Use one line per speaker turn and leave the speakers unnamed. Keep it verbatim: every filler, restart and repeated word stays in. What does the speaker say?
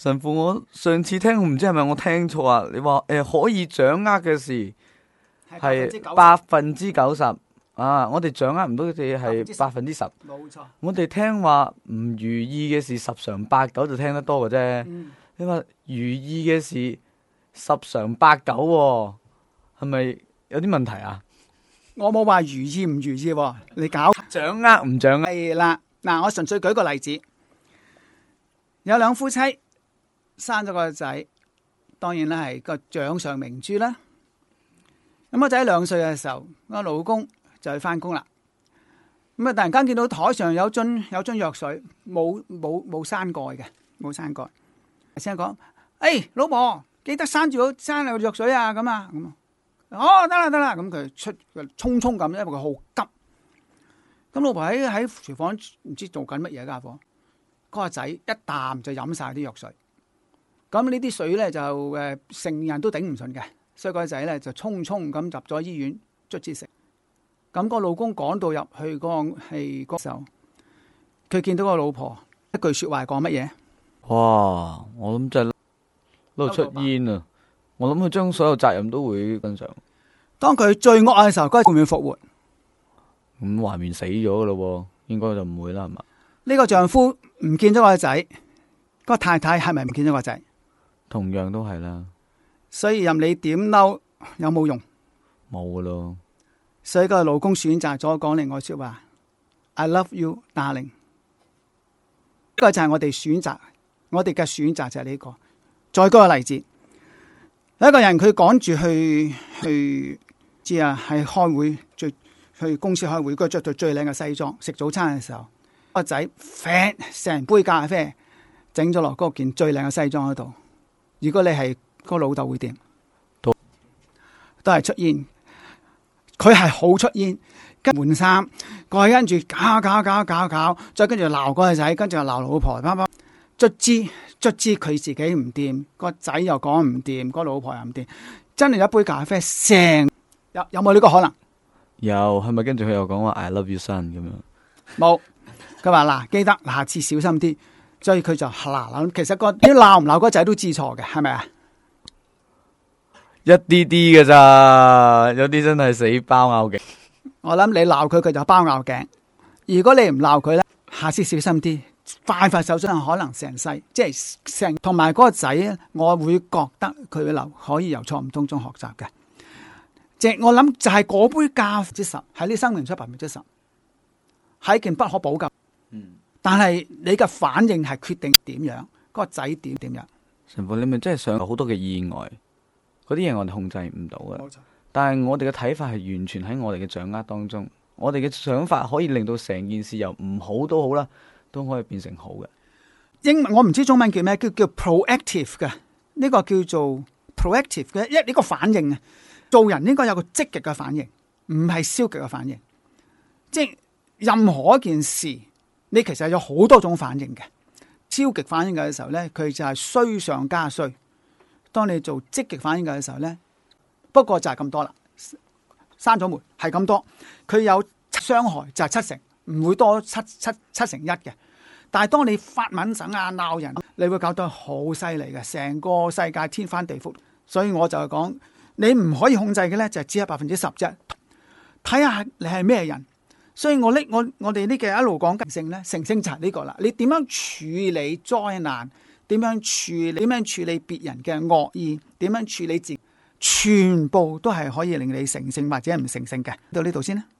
神父，我上次聽我唔知係咪我聽錯啊？你話誒、呃、可以掌握嘅事係百分之九十啊，我哋掌握唔到嘅事係百分之十。
冇錯。
我哋聽話唔如意嘅事十常八九就聽得多嘅啫。
嗯、
你話如意嘅事十常八九、哦，係咪有啲問題啊？
我冇話如意唔如意、哦，你搞
掌握唔掌握？
係啦，嗱，我純粹舉個例子，有兩夫妻生咗個仔，當然啦係個掌上明珠啦。咁個仔兩歲嘅時候，個老公就去翻工啦。咁啊，突然間見到台上有樽有樽藥水，冇冇冇閂蓋嘅，冇閂蓋。先講，誒、哎，老婆記得閂住好閂個藥水啊，咁啊，咁。哦，得啦得啦，咁佢出匆匆咁，因為佢好急。咁老婆喺喺廚房唔知做緊乜嘢家伙，嗰個仔一啖就飲晒啲藥水。咁呢啲水咧就誒成人都頂唔順嘅，所以嗰個仔咧就匆匆咁入咗醫院卒之食。咁個老公趕到入去嗰個係嗰時候，佢見到個老婆一句說話講乜嘢？
哇！我諗真係攞出煙啊！我諗佢將所有責任都會跟上。
當佢最惡嘅時候，佢會唔會復活？
咁懷面死咗噶咯，應該就唔會啦，係嘛？
呢個丈夫唔見咗個仔，個太太係咪唔見咗個仔？
同樣都係啦。
所以任你點嬲，有冇用？
冇噶咯。
所以個老公選擇咗講另外說話 ，I love you, darling。呢個就係我哋選擇，我哋嘅選擇就係呢個。再舉個例子。有一個人佢趕住去去知啊，係開會，最去公司開會，佢着到最靚嘅西裝，食早餐嘅時候，個仔啡成杯咖啡整咗落嗰件最靚嘅西裝嗰度。如果你係個老豆會點？都都係出煙，佢係好出煙，跟換衫，過去跟住搞搞搞搞搞，再跟住鬧嗰個仔，跟住又鬧老婆，啪啪卒之。卒之佢自己唔掂，個仔又講唔掂，個老婆又唔掂，真係一杯咖啡成有有冇呢個可能？
有，係咪跟住佢又講話 I love you son 咁樣？
冇，佢話嗱，記得下次小心啲，所以佢就嗱嗱，其實個你鬧唔鬧個仔都知錯嘅，係咪啊？
一啲啲嘅咋，有啲真係死包拗頸。
我諗你鬧佢，佢就包拗頸；如果你唔鬧佢咧，下次小心啲。快快手掌可能成世，即係成同埋嗰個仔咧，我會覺得佢留可以由錯誤當中學習嘅。即係我諗就係嗰杯咖啡之十，喺你生命出百分之十，係一件不可補救。嗯，但係你嘅反應係決定點樣，嗰、嗰個仔點點樣。
神父，你咪真係想好多嘅意外，嗰啲嘢我哋控制唔到嘅。
冇錯。但係
我哋嘅睇法係完全喺我哋嘅掌握當中，我哋嘅想法可以令到成件事由唔好都好啦。都可以變成好嘅。
英文我唔知中文叫咩，叫叫 proactive 嘅，呢個叫做 proactive 嘅一呢個反應啊。做人應該有個積極嘅反應，唔係消極嘅反應。即係任何一件事，你其實有好多種反應嘅。消極反應嘅時候咧，佢就係衰上加衰。當你做積極反應嘅時候咧，不過就係咁多啦。閂咗門係咁多，佢有傷害就係七成。唔會多七七七成一嘅，但係當你發敏癥啊鬧人，你會搞到好犀利嘅，成個世界天翻地覆。所以我就係講，你唔可以控制嘅咧，就只係百分之十啫。睇下你係咩人。所以我呢我我哋呢嘅一路講成聖咧，成聖就係呢個啦。你點樣處理災難？點樣處理？點樣處理別人嘅惡意？點樣處理自己？全部都係可以令你成聖或者唔成聖嘅。到呢度先啦。